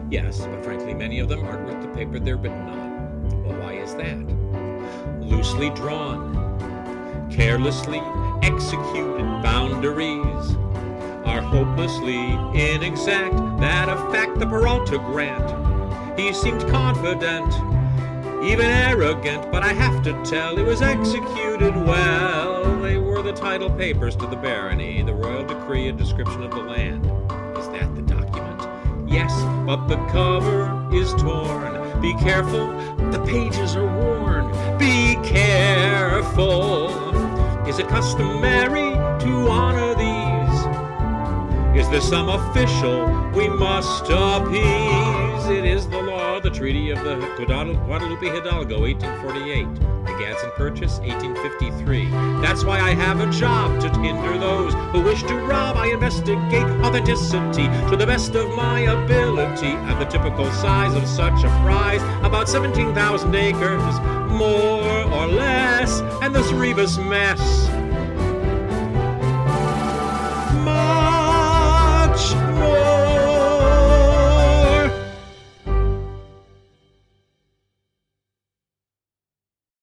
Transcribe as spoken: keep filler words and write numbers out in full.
Yes, but frankly, many of them aren't worth the paper they're written on. Well, why is that? Loosely drawn, carelessly executed boundaries are hopelessly inexact. That a fact the Peralta grant. He seemed confident, even arrogant, but I have to tell, it was executed well. They were the title papers to the barony, the royal decree and description of the land. Is that the document? Yes, but the cover is torn. Be careful, the pages are worn. Be careful. Is it customary to honor these? Is there some official we must appease? It is the law, the Treaty of the Guadalupe Hidalgo, eighteen forty-eight. The Gadsden Purchase, eighteen fifty-three. That's why I have a job to hinder those who wish to rob. I investigate authenticity to the best of my ability. And the typical size of such a prize, about seventeen thousand acres, more or less, and this rebus mess